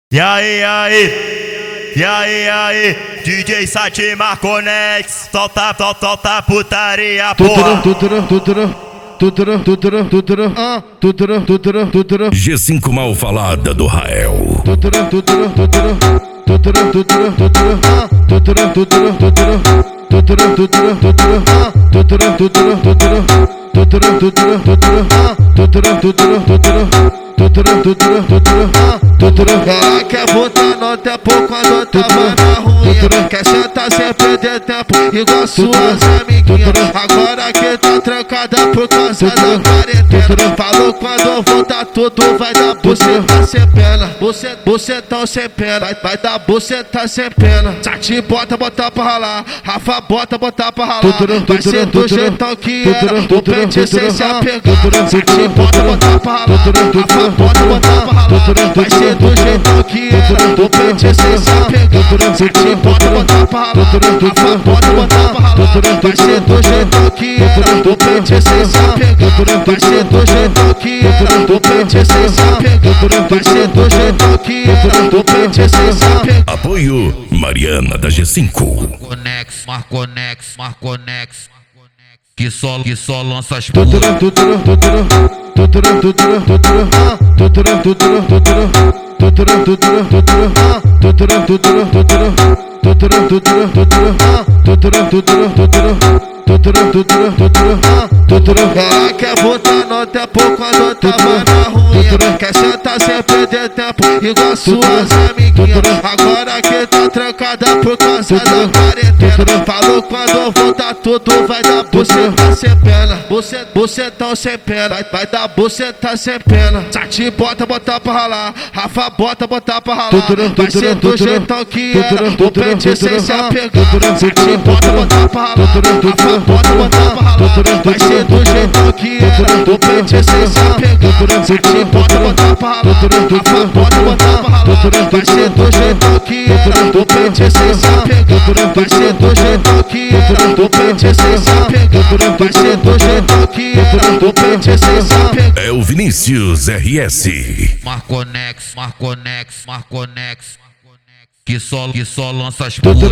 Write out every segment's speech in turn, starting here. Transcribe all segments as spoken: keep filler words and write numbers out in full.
E aí, e aí, e aí, e aí, D J Sati Marconex, solta, solta, solta putaria, porra. G cinco mal falada do Rael. Ela quer botar no tempo quando tava na ruim. Quer sentar sem perder tempo igual suas amiguinhas. Agora que tá trancada por causa da quarentena. Falou quando voltar tudo vai dar buceta sem pena. Bucetão sem pena, vai, vai dar buceta sem pena. Sati bota, botar pra ralar. Rafa bota, botar pra ralar. Vai ser do jeitão que era o pente sem se apegar. Sati bota, botar pra ralar. Rafa bota, botar pra ralar. Vai ser do jeitão que era o pente sem se apegar. Sati bota, botar pra ralar. Rafa bota, botar pra ralar. Vai ser do jeitão que era o pente sem se apegar. Vai ser do jeitão que era o pente sem se apegar. Vai ser do jeitão que era o pente sem se apegar. Apoio Mariana da G cinco. Marconex, Marconex, Marconex, que só, que só lança as porra. Ela quer botar no tempo quando tava na ruim. Quer sentar sem perder tempo igual suas amiguinhas. Agora que tá trancada por causa da quarentena. Falou quando voltar tudo vai dar buceta sem pena. Bucetão sem pena, vai, vai dar buceta sem pena. Sati bota, botar pra ralar. Rafa bota, botar pra ralar. Vai ser do jeitão que era o pente sem se apegar. Sati bota, botar pra ralar. Rafa bota, botar pra ralar. Vai ser do jeitão que era o pente sem se apegar. Sati bota, botar pra ralar. Rafa bota, botar pra ralar. Vai ser do jeitão que era o pente sem se apegar. Vai ser do jeitão que era o pente sem se apegar. Vai ser do jeitão que era o pente sem se apegar. É o Vinícius R S. Marconex, Marconex, Marconex, que só, que só lança as porra.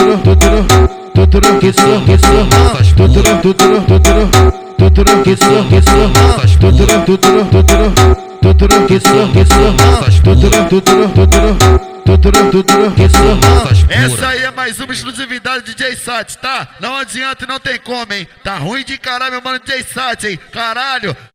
Que só, que só lança as porra. Que só, que só lança as porra. Que só, que só lança as porra. Que só lança as porra. Essa aí é mais uma exclusividade do D J Sati, tá? Não adianta e não tem como, hein? Tá ruim de caralho, meu mano D J Sati, hein? Caralho,